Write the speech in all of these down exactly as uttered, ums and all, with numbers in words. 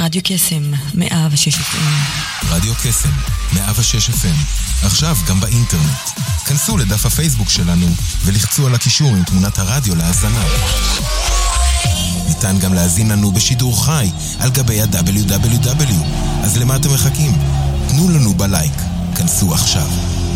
רדיו קסם, מאה ושש אף אם. רדיו קסם, מאה ושש אף אם. עכשיו גם באינטרנט. כנסו לדף הפייסבוק שלנו ולחצו על הקישור עם תמונת הרדיו להאזנה. ניתן גם להאזין לנו בשידור חי על גבי ה-דאבליו דאבליו דאבליו. אז למה אתם מחכים? תנו לנו בלייק. כנסו עכשיו.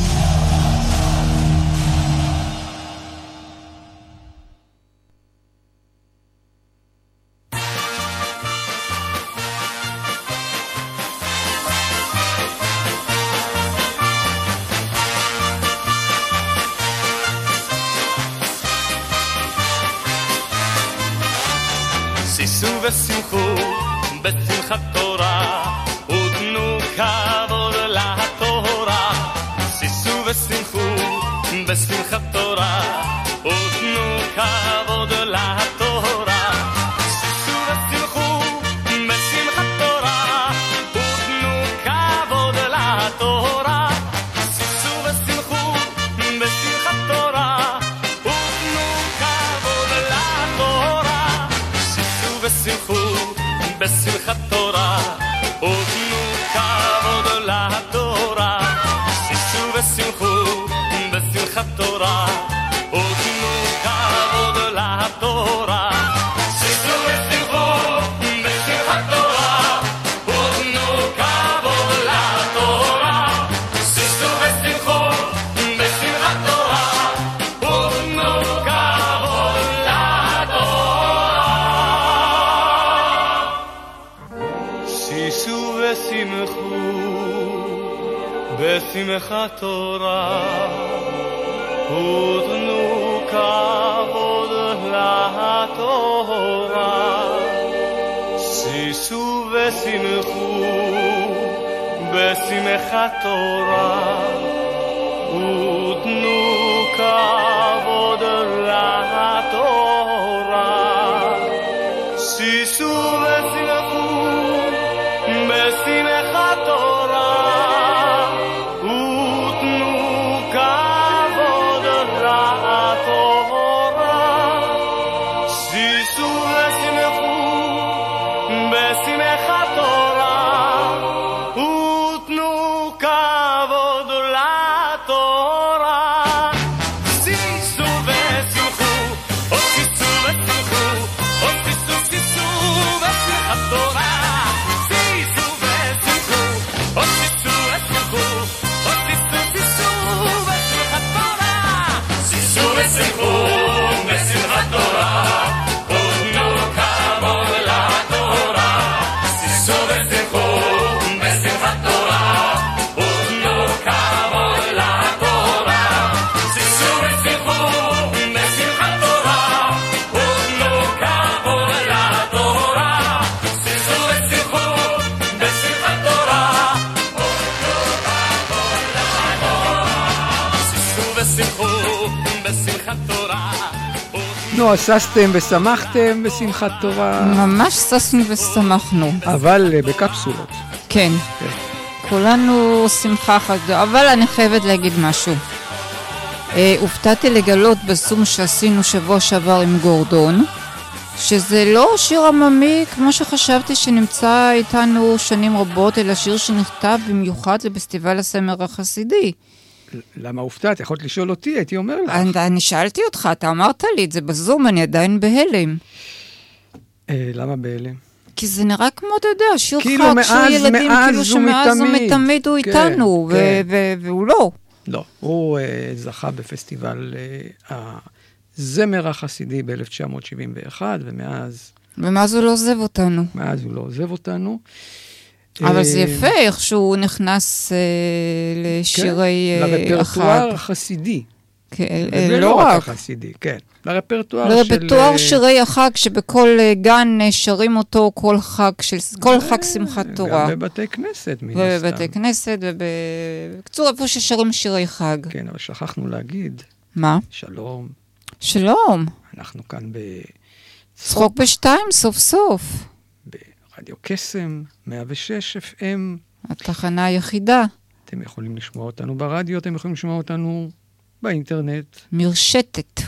ושמחו בשמחת תורה ותנו כבוד לתורה. שישו ושמחו בשמחת תורה ותנו כבוד לתורה. שישו ושמחו בשמחת תורה ותנו כבוד לתורה. שישו ושמחו בשמחת תורה ותנו כבוד לתורה. ושמחו בשמחת תורה ותנו כבוד לתורה. שישו ושמחו בשמחת תורה ותנו כבוד לתורה. שישו ושמחו בשמחת תורה ותנו כבוד לתורה. שישו ושמחו בשמחת תורה ותנו כבוד בשמחת תורה ותנו כבוד לתורה. שישו ושמחו בשמחת תורה ותנו כבוד לתורה. שישו ושמחו בשמחת תורה נו, עשסתם ושמחתם בשמחת תורה. ממש ששנו ושמחנו. אבל בקפסולות. כן. כן. כולנו שמחה אחת, אבל אני חייבת להגיד משהו. אה, הופתעתי לגלות בסום שעשינו שבוע שעבר עם גורדון, שזה לא שיר עממי כמו שחשבתי שנמצא איתנו שנים רבות, אלא שיר שנכתב במיוחד לפסטיבל הסמר החסידי. למה הופתעת? יכולת לשאול אותי, הייתי אומר לך. אני, אני שאלתי אותך, אתה אמרת לי את זה בזום, אני עדיין בהלם. אה, למה בהלם? כי זה נראה כמו, אתה יודע, שיר כאילו חג, מאז, שיר ילדים, מאז כאילו שמאז ומתמיד הוא כן, איתנו, כן. ו- ו- והוא לא. לא, הוא uh, זכה בפסטיבל uh, הזמר החסידי ב-אלף תשע מאות שבעים ואחת, ומאז... ומאז הוא לא עוזב אותנו. מאז הוא לא עוזב אותנו. אבל זה יפה, איך שהוא נכנס uh, לשירי כן, החג. לרפרטואר החסידי. כן, לא רק החסידי, כן. לרפרטואר של... לרפרטואר שירי החג, שבכל גן שרים אותו כל חג, של... כל חג שמחת תורה. גם בבתי כנסת, מן הסתם. ובבתי כנסת, ובקצור, איפה ששרים שירי חג. כן, אבל שכחנו להגיד. מה? שלום. שלום. אנחנו כאן ב... צחוק בשתיים, סוף סוף. ברדיו קסם, מאה ושש אף אם. התחנה היחידה. אתם יכולים לשמוע אותנו ברדיו, אתם יכולים לשמוע אותנו באינטרנט. מרשתת.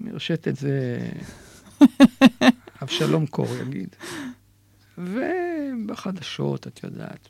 מרשתת זה... אבשלום קור יגיד. בחדשות, את יודעת.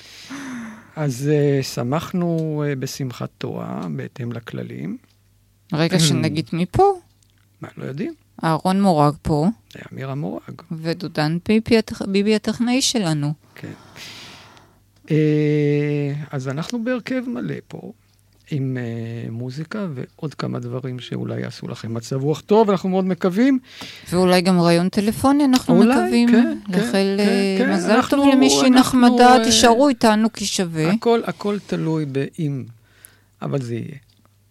אז uh, שמחנו uh, בשמחת תורה, בהתאם לכללים. רגע שנגיד מי פה? מה, לא יודעים? אהרון מורג פה. זה אמיר המורג. ודודן ביבי, ביבי הטכנאי שלנו. כן. Uh, אז אנחנו בהרכב מלא פה, עם uh, מוזיקה ועוד כמה דברים שאולי יעשו לכם מצב רוח טוב, אנחנו מאוד מקווים. ואולי גם רעיון טלפוני, אנחנו אולי, מקווים. כן, לחל כן, כן, מזל אנחנו, טוב למישהי אנחנו, נחמדה, uh, תישארו איתנו כי שווה. הכל, הכל תלוי באם, אבל זה יהיה.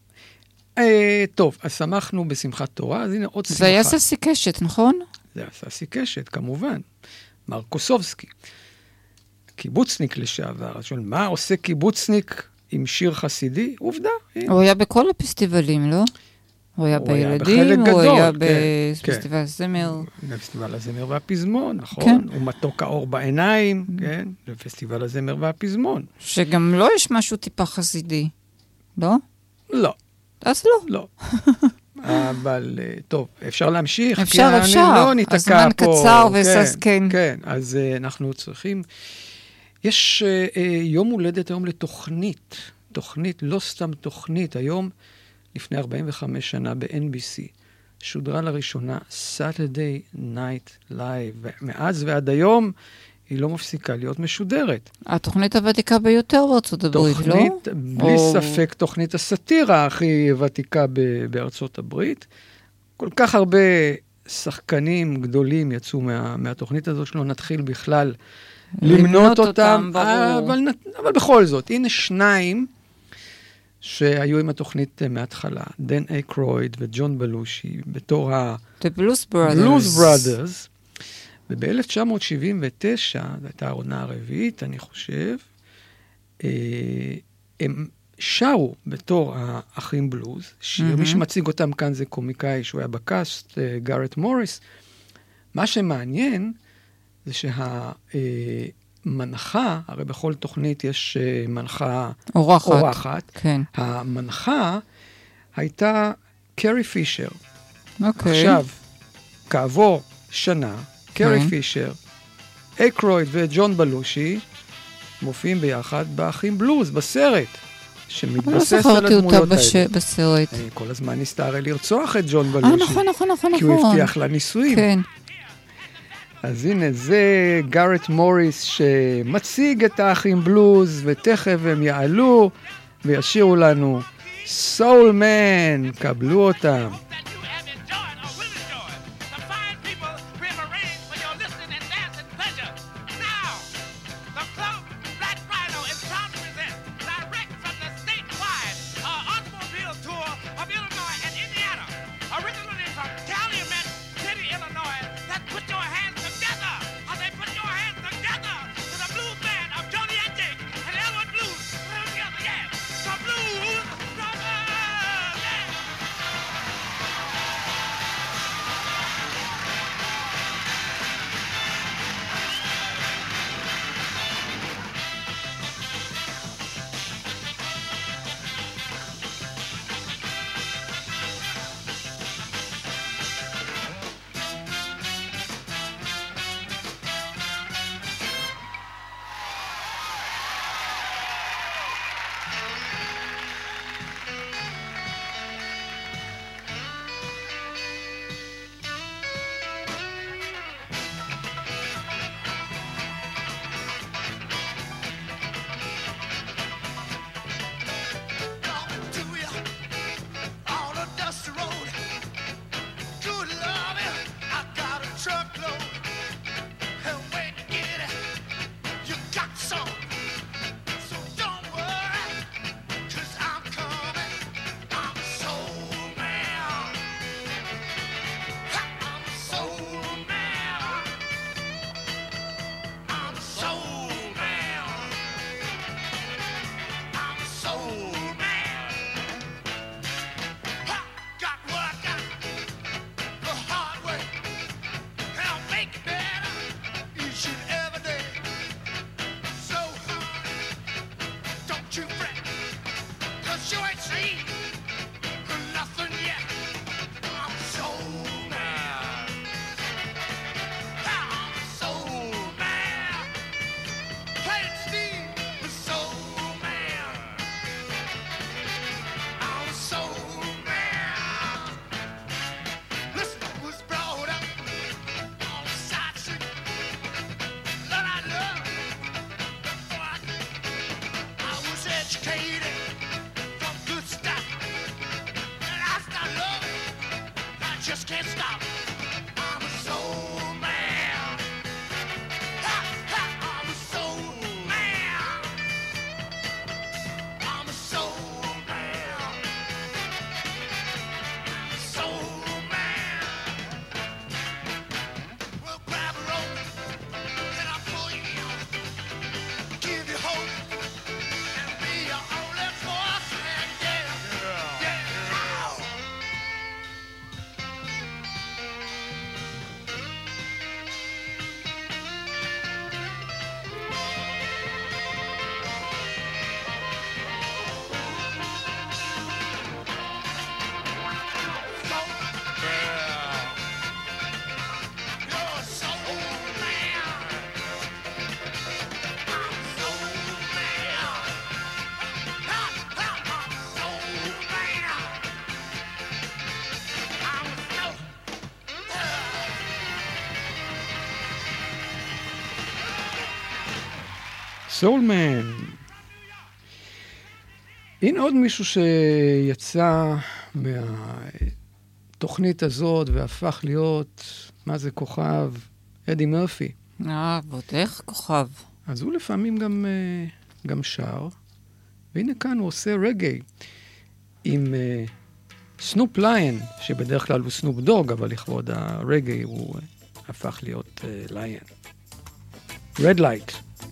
אה, טוב, אז שמחנו בשמחת תורה, אז הנה עוד שמחה. זה היה ססי קשת, נכון? זה היה ססי קשת, כמובן. מר קוסובסקי. קיבוצניק לשעבר. אז שואל, מה עושה קיבוצניק עם שיר חסידי? עובדה. הנה. הוא היה בכל הפסטיבלים, לא? הוא היה הוא היה בילדים, בחלק הוא גדול, היה כן, בפסטיבל הזמר. בפסטיבל הזמר והפזמון, נכון. כן. ומתוק האור בעיניים, כן. בפסטיבל הזמר והפזמון. שגם לא יש משהו טיפה חסידי, לא? לא. אז לא. לא. אבל טוב, אפשר להמשיך. אפשר, כי אפשר. אני לא ניתקע הזמן פה. קצר וסס כן. כן, אז uh, אנחנו צריכים... יש uh, uh, יום הולדת היום לתוכנית. תוכנית, לא סתם תוכנית. היום, לפני ארבעים וחמש שנה ב-אן בי סי, שודרה לראשונה Saturday Night Live. מאז ועד היום היא לא מפסיקה להיות משודרת. התוכנית הוותיקה ביותר בארצות הברית, לא? תוכנית, בלי או... ספק, תוכנית הסאטירה הכי ותיקה ב- בארצות הברית. כל כך הרבה שחקנים גדולים יצאו מה, מהתוכנית הזאת שלא נתחיל בכלל למנות אותם, אבל, אבל בכל זאת, הנה שניים שהיו עם התוכנית מההתחלה, דן אקרויד וג'ון בלושי, בתור ה-Blues Brothers. Brothers, וב-אלף תשע מאות שבעים ותשע, זו הייתה העונה הרביעית, אני חושב, הם שרו בתור האחים בלוז, שמי שמציג אותם כאן זה קומיקאי שהוא היה בקאסט, גארט מוריס. מה שמעניין זה שהמנחה, הרי בכל תוכנית יש מנחה אורחת, אורחת. כן. המנחה הייתה קרי פישר. אוקיי. עכשיו, כעבור שנה, קרי פישר, אקרויד וג'ון בלושי מופיעים ביחד באחים בלוז, בסרט, שמתבסס על הדמויות האלה. לא זכרתי אותה בסרט. כל הזמן ניסתה הרי לרצוח את ג'ון בלושי. אה, נכון, נכון, נכון. כי הוא הבטיח לה נישואים. כן. אז הנה, זה גארט מוריס שמציג את האחים בלוז, ותכף הם יעלו וישירו לנו סול מן, קבלו אותם. סולמן. הנה עוד מישהו שיצא מהתוכנית הזאת והפך להיות, מה זה כוכב? אדי מרפי. אה, ועוד איך כוכב. אז הוא לפעמים גם, גם שר, והנה כאן הוא עושה רגעי עם סנופ ליין, שבדרך כלל הוא סנופ דוג, אבל לכבוד הרגעי הוא הפך להיות ליין. Red Light.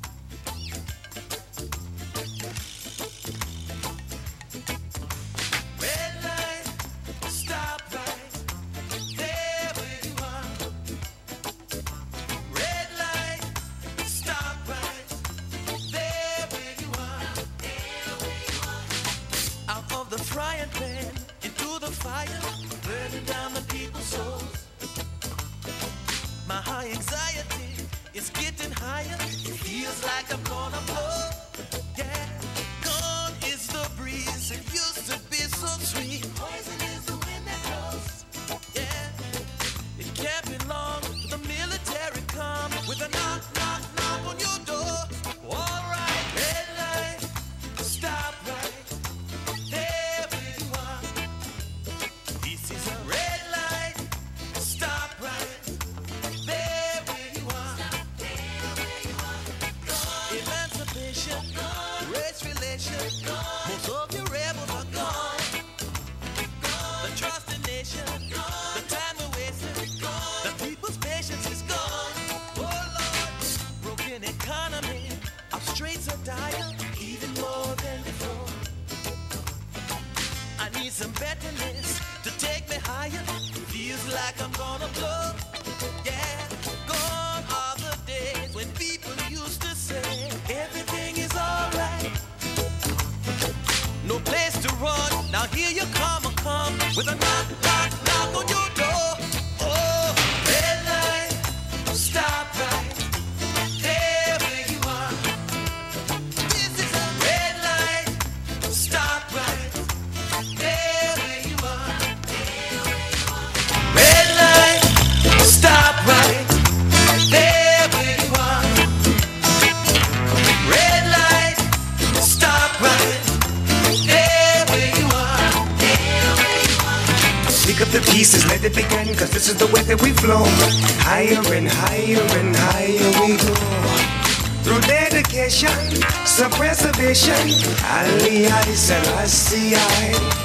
This is the way that we flow. Higher and higher and higher we go. Through dedication, some preservation. Ali, Ali, Selassie, I.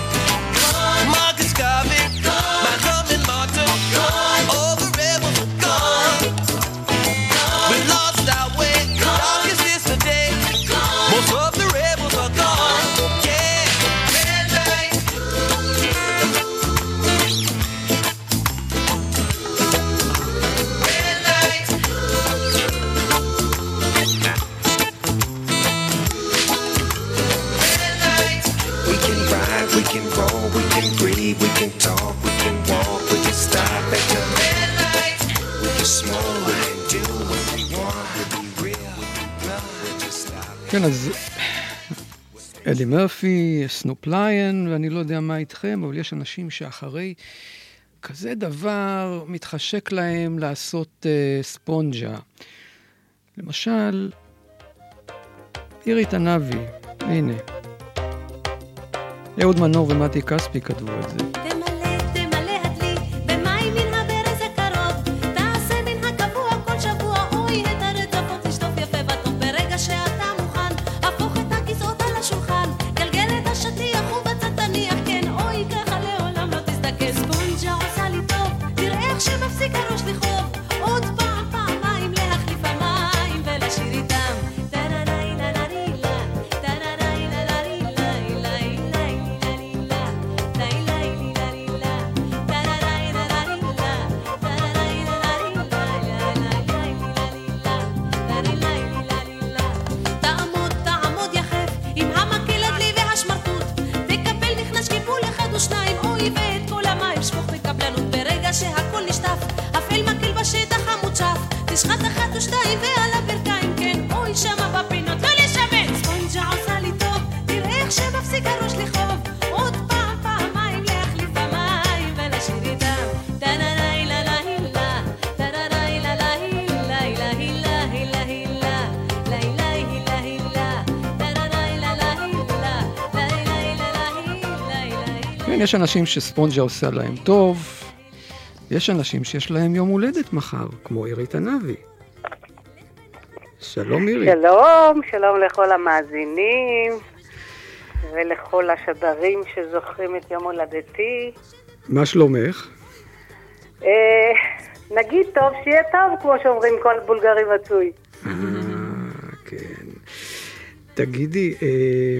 Marcus Garvey, Malcolm and Martin, all the rebels are gone. We lost our way, darkest is the day. Most of the rebels are gone. Yeah, red light. We can roll, we can breathe, we can talk, we can walk, we can stop at the red light. We can smoke, we can do what we want, we be real, we be blunt, we just stop. כן, אז אדי מרפי, סנופ ליין, ואני לא יודע מה איתכם, אבל יש אנשים שאחרי כזה דבר מתחשק להם לעשות uh, ספונג'ה. למשל, אירי תנאבי, הנה. אהוד מנור ומתי כספי כתבו את זה. תמלא, תמלא הדלי, במים מן הברז הקרוב, תעשה מן הקבוע כל שבוע, אוי, את הרצפות תשטוף יפה בטוב, ברגע שאתה מוכן, הפוך את הכיסאות על השולחן, גלגל את השטיח ובצד תניח, כן, אוי, ככה לעולם לא תזדקן, ספונג'ה עושה לי טוב, תראה איך שמפסיק הראש לכאוב, עוד פעם, פעמיים להחליף המים ולשיר איתם. יש אנשים שספונג'ה עושה להם טוב, יש אנשים שיש להם יום הולדת מחר, כמו עירית ענבי. שלום עירית. שלום, שלום לכל המאזינים, ולכל השדרים שזוכרים את יום הולדתי. מה שלומך? אה, נגיד טוב, שיהיה טוב, כמו שאומרים כל בולגרי מצוי. אה, כן. תגידי, אה,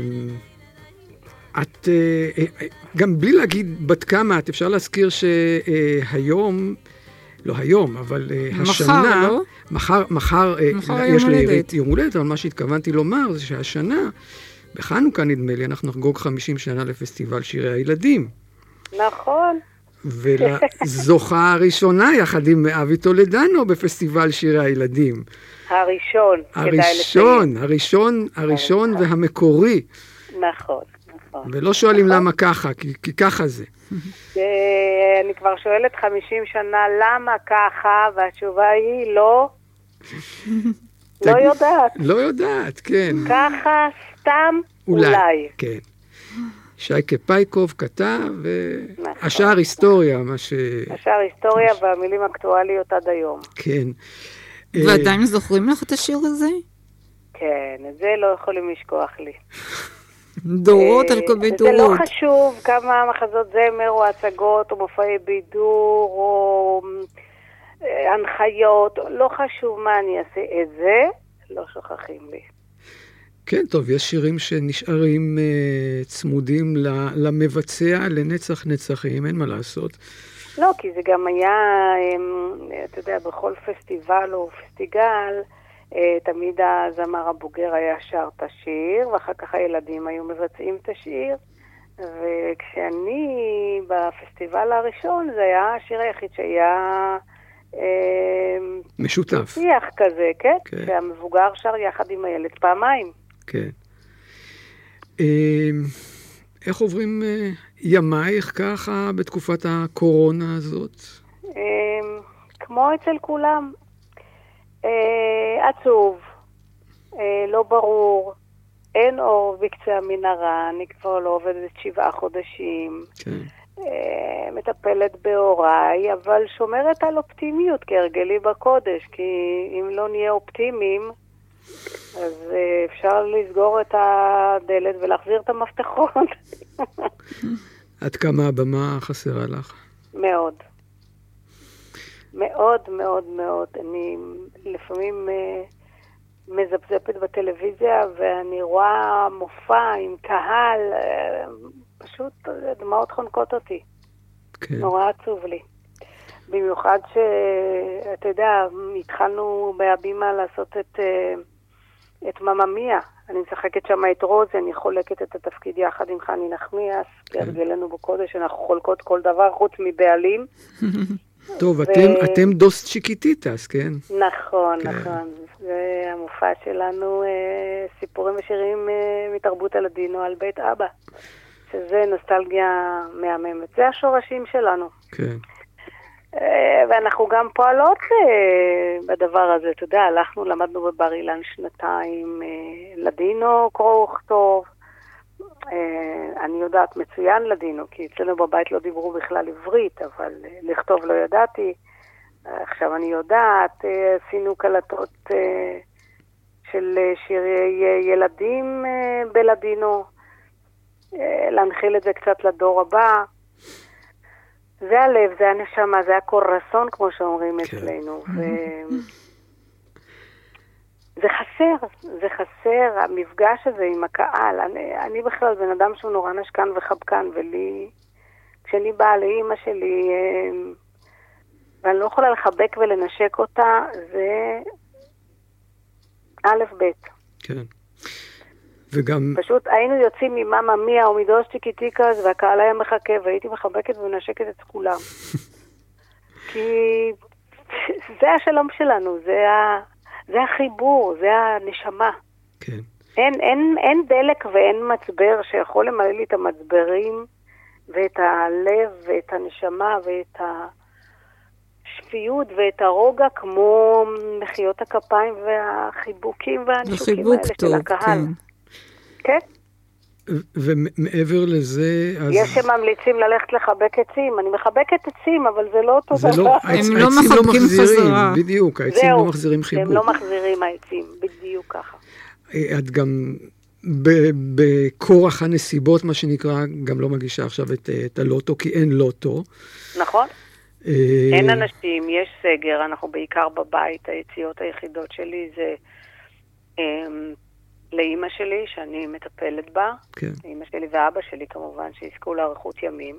את, אה, גם בלי להגיד בת כמה, את אפשר להזכיר שהיום, לא היום, אבל מחר, השנה, לא? מחר, מחר, מחר יש יום לעירית יום הולדת, אבל מה שהתכוונתי לומר זה שהשנה, בחנוכה נדמה לי, אנחנו נחגוג חמישים שנה לפסטיבל שירי הילדים. נכון. ולזוכה הראשונה, יחד עם אבי טולדנו, בפסטיבל שירי הילדים. הראשון, כדאי לציין. הראשון, הראשון, הראשון והמקורי. נכון, נכון. ולא שואלים למה ככה, כי, כי ככה זה. אני כבר שואלת חמישים שנה למה ככה, והתשובה היא לא, לא יודעת. לא יודעת, כן. ככה, סתם, אולי. אולי. כן. שייקה פייקוב כתב, והשאר היסטוריה, מה ש... השאר היסטוריה והמילים אקטואליות עד היום. כן. ועדיין זוכרים לך את השיר הזה? כן, את זה לא יכולים לשכוח לי. דורות על גבי דורות. זה לא חשוב כמה מחזות זמר או הצגות או מופעי בידור או הנחיות, לא חשוב מה אני אעשה את זה, לא שוכחים לי. כן, טוב, יש שירים שנשארים uh, צמודים למבצע, לנצח נצחים, אין מה לעשות. לא, כי זה גם היה, אתה יודע, בכל פסטיבל או פסטיגל, תמיד הזמר הבוגר היה שר את השיר, ואחר כך הילדים היו מבצעים את השיר, וכשאני בפסטיבל הראשון, זה היה השיר היחיד שהיה... משותף. שיח כזה, כן? כן. שהמבוגר שר יחד עם הילד פעמיים. כן. איך עוברים ימייך ככה בתקופת הקורונה הזאת? כמו אצל כולם. עצוב, לא ברור, אין אור בקצה המנהרה, אני כבר לא עובדת שבעה חודשים, כן. מטפלת בהוריי, אבל שומרת על אופטימיות כהרגלי בקודש, כי אם לא נהיה אופטימיים, אז אפשר לסגור את הדלת ולהחזיר את המפתחות. עד כמה הבמה חסרה לך? מאוד. מאוד מאוד מאוד. אני לפעמים uh, מזפזפת בטלוויזיה ואני רואה מופע עם קהל, uh, פשוט דמעות חונקות אותי. כן. נורא עצוב לי. במיוחד שאתה יודע, התחלנו בהבימה לעשות את, uh, את מממיה. אני משחקת שם את רוז, אני חולקת את התפקיד יחד עם חני נחמיאס, כי הרגלנו בקודש, אנחנו חולקות כל דבר חוץ מבעלים. טוב, ו... אתם, אתם דוסט שיקטיטס, כן? נכון, כן. נכון. זה המופע שלנו, אה, סיפורים ושירים אה, מתרבות הלדינו על בית אבא, שזה נוסטלגיה מהממת. זה השורשים שלנו. כן. אה, ואנחנו גם פועלות אה, בדבר הזה, אתה יודע, הלכנו, למדנו בבר אילן שנתיים, אה, לדינו קרוא וכתוב, אני יודעת מצוין לדינו, כי אצלנו בבית לא דיברו בכלל עברית, אבל לכתוב לא ידעתי. עכשיו אני יודעת, עשינו קלטות של שירי ילדים בלדינו, להנחיל את זה קצת לדור הבא. זה הלב, זה הנשמה, זה הקורסון, כמו שאומרים אצלנו. ו... זה חסר, זה חסר, המפגש הזה עם הקהל. אני, אני בכלל בן אדם שהוא נורא נשכן וחבקן, ולי, כשאני באה לאמא שלי, ואני לא יכולה לחבק ולנשק אותה, זה א' ב'. כן. וגם... פשוט היינו יוצאים ממאמה מיה או מדוס צ'יקטיקס, והקהל היה מחכה, והייתי מחבקת ומנשקת את כולם. כי זה השלום שלנו, זה ה... זה החיבור, זה הנשמה. כן. אין, אין, אין דלק ואין מצבר שיכול למלא לי את המצברים ואת הלב ואת הנשמה ואת השפיות ואת הרוגע כמו מחיאות הכפיים והחיבוקים והנשוקים האלה טוב, של הקהל. כן. כן? ומעבר לזה... יש שממליצים ללכת לחבק עצים, אני מחבקת עצים, אבל זה לא אותו דבר. הם לא מחבקים חזרה. בדיוק, העצים לא מחזירים חיבוק. הם לא מחזירים העצים, בדיוק ככה. את גם בכורח הנסיבות, מה שנקרא, גם לא מגישה עכשיו את הלוטו, כי אין לוטו. נכון. אין אנשים, יש סגר, אנחנו בעיקר בבית, היציאות היחידות שלי זה לאמא שלי, שאני מטפלת בה, כן. אמא שלי ואבא שלי כמובן, שיזכו לאריכות ימים.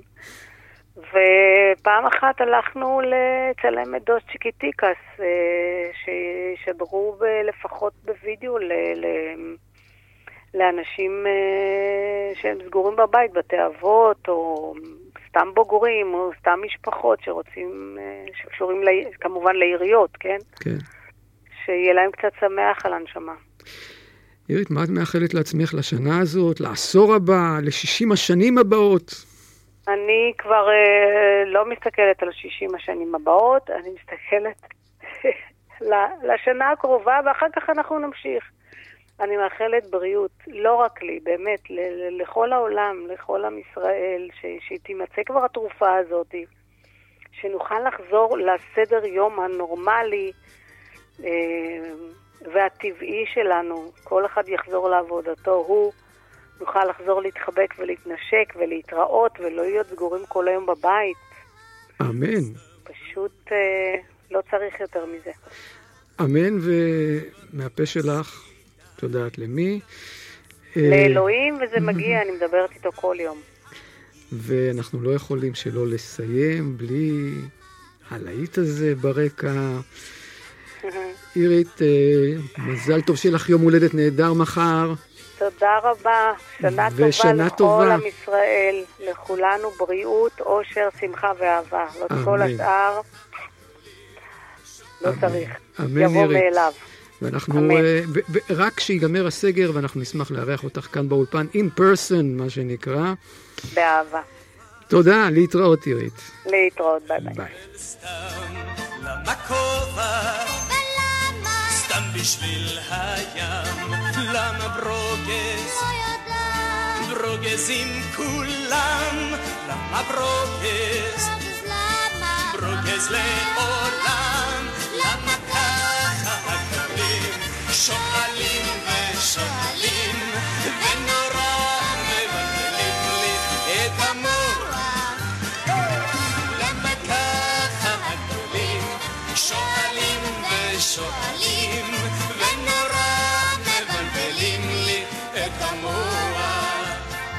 ופעם אחת הלכנו לצלם את דוס צ'יקיטיקס, שישדרו לפחות בווידאו ל... ל... לאנשים שהם סגורים בבית, בתי אבות, או סתם בוגרים, או סתם משפחות שרוצים, שקשורים כמובן לעיריות, כן? כן. שיהיה להם קצת שמח על הנשמה. עירית, מה את מאחלת לעצמך לשנה הזאת, לעשור הבא, ל-שישים השנים הבאות? אני כבר אה, לא מסתכלת על שישים השנים הבאות, אני מסתכלת לשנה הקרובה, ואחר כך אנחנו נמשיך. אני מאחלת בריאות, לא רק לי, באמת, ל- לכל העולם, לכל עם ישראל, ש- שתימצא כבר התרופה הזאת, שנוכל לחזור לסדר יום הנורמלי אה, והטבעי שלנו, כל אחד יחזור לעבודתו, הוא נוכל לחזור להתחבק ולהתנשק ולהתראות ולא להיות סגורים כל היום בבית. אמן. פשוט אה, לא צריך יותר מזה. אמן, ומהפה שלך, תודעת למי? לאלוהים, וזה מגיע, אני מדברת איתו כל יום. ואנחנו לא יכולים שלא לסיים בלי הלהיט הזה ברקע. עירית, מזל טוב שיהיה לך יום הולדת נהדר מחר. תודה רבה, שנה טובה לכל עם ישראל, לכולנו בריאות, אושר, שמחה ואהבה. לא כל השאר לא צריך, יבוא מאליו. ואנחנו, רק כשיגמר הסגר, ואנחנו נשמח לארח אותך כאן באולפן, in person, מה שנקרא. באהבה. תודה, להתראות עירית. להתראות, ביי ביי. ביי. למה כובע? ולמה? סתם בשביל הים. למה ברוגז? לא יודעת. ברוגז עם כולם. למה ברוגז? ברוגז למה? ברוגז לעולם. למה ככה הגדולים שואלים ושואלים ונורא מבלבלים לי את המוח. למה ככה הגדולים שואלים ושואלים ונורא מבלבלים לי את המוח.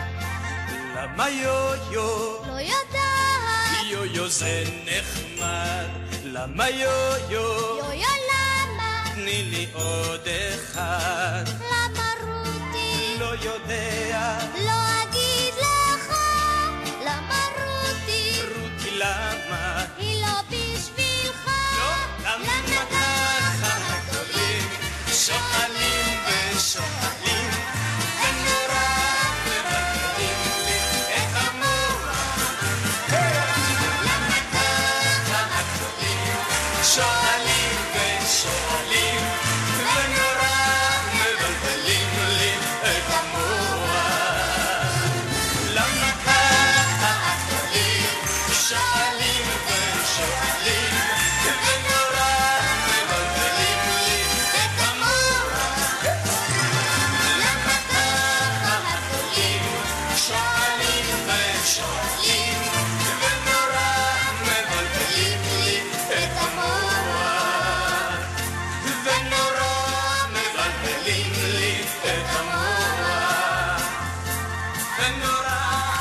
למה יו-יו? לא יודעת. יו-יו זה נחמד. למה יו-יו? יו-יו למה? תני לי עוד אחד. למה רותי? לא יודע. לא אגיד לך. למה רותי? רותי למה? היא לא בשבילך. לא, למה ככה הגדולים שואלים ושואלים ונורא מבלבלים לי את המוח. למה ככה הגדולים שואלים ושואלים ונורא מבלבלים לי את המוח. למה ככה הגדולים שואלים ושואלים ונורא מבלבלים לי את המוח. למה ככה הגדולים שואלים ושואלים ונורא מבלבלים לי את המוח. ונורא מבלבלים לי את המוח. ונורא.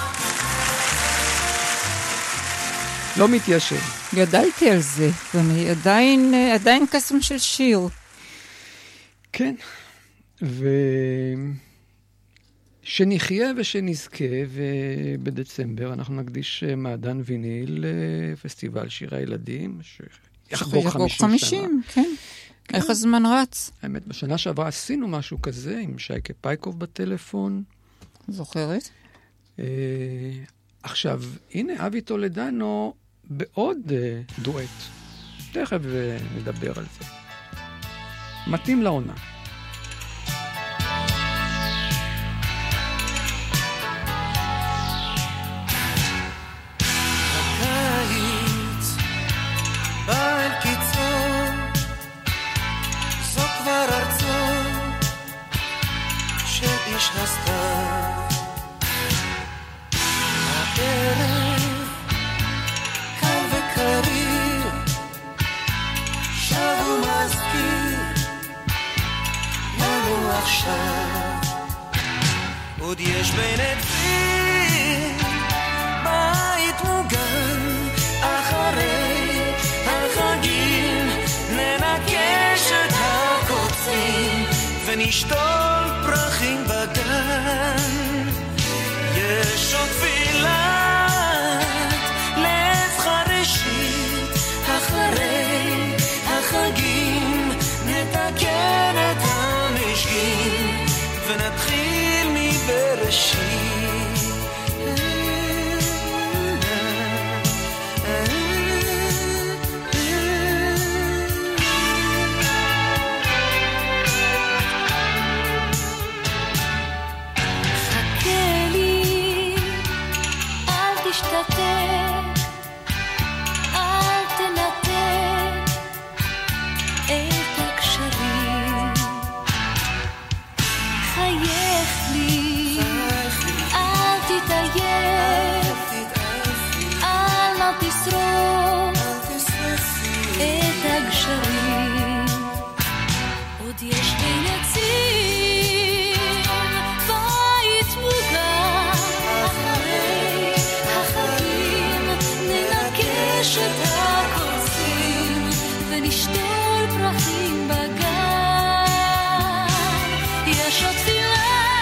לא מתיישב. גדלתי על זה, ואני עדיין, עדיין קסם של שיר. כן. ו... שנחיה ושנזכה, ובדצמבר אנחנו נקדיש מעדן ויניל לפסטיבל שירי הילדים, שיחגוג חמישים שנה. כן. איך הזמן רץ? האמת, בשנה שעברה עשינו משהו כזה, עם שייקה פייקוב בטלפון. זוכרת? אה, עכשיו, הנה, אבי טולדנו בעוד אה, דואט. תכף אה, נדבר על זה. מתאים לעונה. עכשיו. עוד יש בין עצים בית מוגן, אחרי החגים ננקש את הקוצים ונשתול פרחים בגן. יש עוד תפילת לב חרשית, אחרי החגים נתקן את המשגים ונתחיל מבראשית. אל תנתק את הקשרים, חייך לי, אל תתעייף, אל נא תשרוף את הגשרים. עוד יש בין עצים בית מוגן, אחרי החגים ננקש את הקוצים ונשתול פרחים בגן. יש עוד תפילת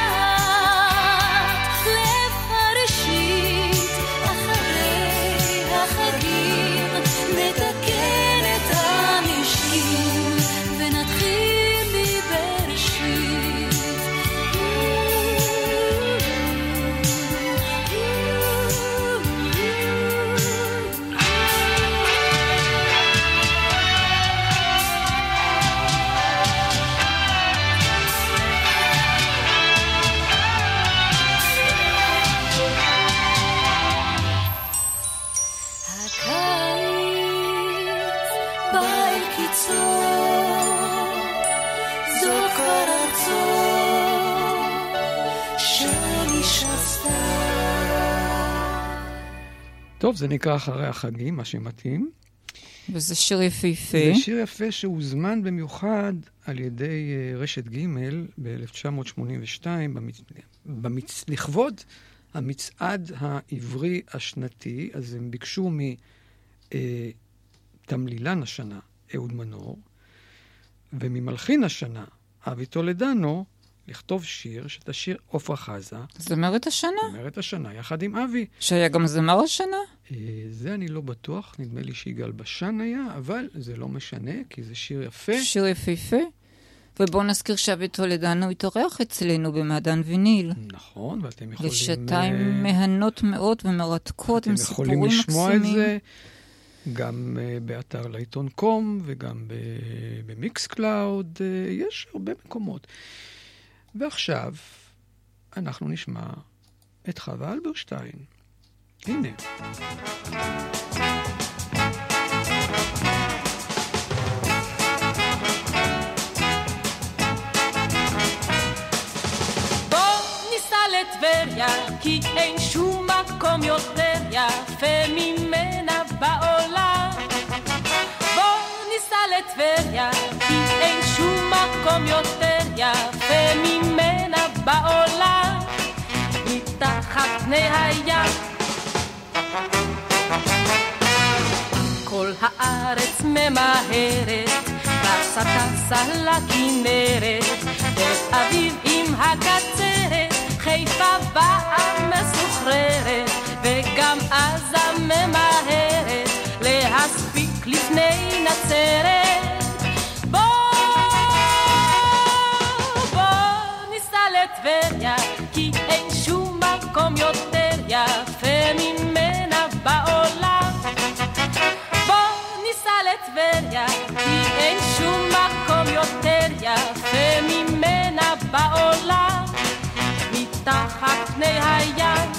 לב חרשית, אחרי החגים נתקן את המשקים ונתחיל מבראשית. טוב, זה נקרא אחרי החגים, מה שמתאים. וזה שיר יפהפה. זה שיר יפה שהוזמן במיוחד על ידי רשת ג' ב-אלף תשע מאות שמונים ושתיים, במצ... במצ... לכבוד המצעד העברי השנתי. אז הם ביקשו מתמלילן השנה, אהוד מנור, וממלחין השנה, אבי טולדנו, לכתוב שיר שתשיר עופרה חזה. זמרת השנה? זמרת השנה, יחד עם אבי. שהיה גם זמר השנה? זה אני לא בטוח, נדמה לי שיגאל בשן היה, אבל זה לא משנה, כי זה שיר יפה. שיר יפהפה. ובואו נזכיר שאבי טולדנו התארח אצלנו במעדן ויניל. נכון, ואתם יכולים... לשעתיים מהנות מאוד ומרתקות עם סיפורים מקסימים. אתם יכולים לשמוע את זה גם באתר לעיתון קום וגם במיקס קלאוד. יש הרבה מקומות. ועכשיו אנחנו נשמע את חווה אלברשטיין. הנה. לטבריה, כי אין שום מקום יותר יפה ממנה בעולם. בוא ניסע לטבריה, כי אין שום מקום יותר יפה ממנה בעולם. מתחת פני הים כל הארץ ממהרת, טסה טסה לכנרת, תל אביב עם הקצרת, חיפה באה מסוחררת, וגם עזה ממהרת להספיק לפני נצרת. בוא, בוא ניסע לטבריה, כי אין שום מקום יותר יפה ממנה בעולם. בוא ניסע לטבריה, כי אין שום מקום יותר יפה ממנה בעולם. מתחת פני הים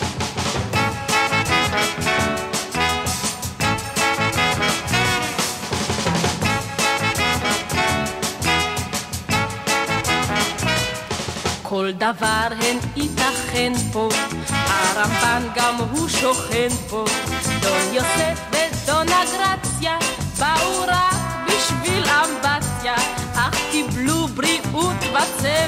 כל דבר הן ייתכן פה, הרמב"ן גם הוא שוכן פה, דון יוסף ודון אגרציה באו רק בשביל אמבטיה, אך קיבלו בריאות וצבע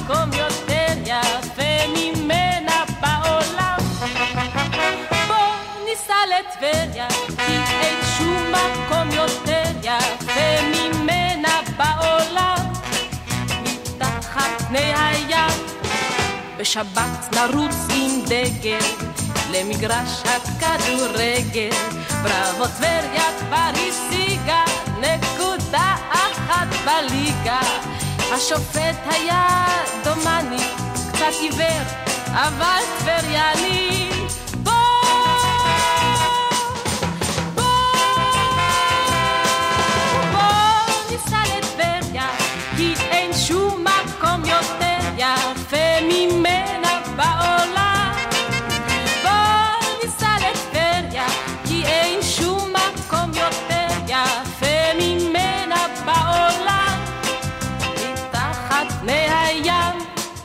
מקום יותר יפה ממנה בעולם. בוא ניסע לטבריה, כי אין שום מקום יותר יפה ממנה בעולם. מתחת פני הים, בשבת נרוץ עם דגל למגרש הכדורגל. בראבו טבריה כבר השיגה נקודה אחת בליגה. השופט היה דומני, קצת עיוור, אבל טבריאני. בוא, בוא, בוא ניסע לטבריה, כי אין שום מקום יותר יפה ממנה בעולם. בוא ניסע לטבריה, כי אין שום מקום יותר יפה ממנה בעולם. מתחת פני הים.